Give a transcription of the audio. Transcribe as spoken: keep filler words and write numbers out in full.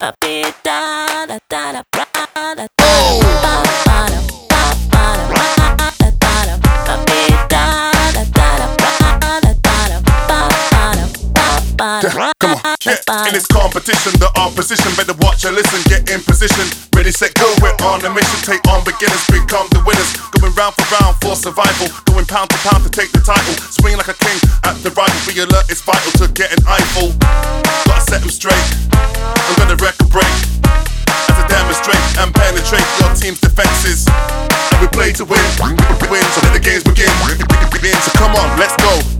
Come on, yeah. In this competition, the opposition better watch and listen. Get in position, ready, set, go. We're on a mission. Take on beginners, become the winners. Going round for round for survival. Going pound to pound to take the title. Swing like a king at the rifle. Be alert, it's vital to get an eyeful. Gotta set them straight. I'm gonna wreck a break as I demonstrate and penetrate your team's defenses. And we play to win, win. So let the games begin. So come on, let's go.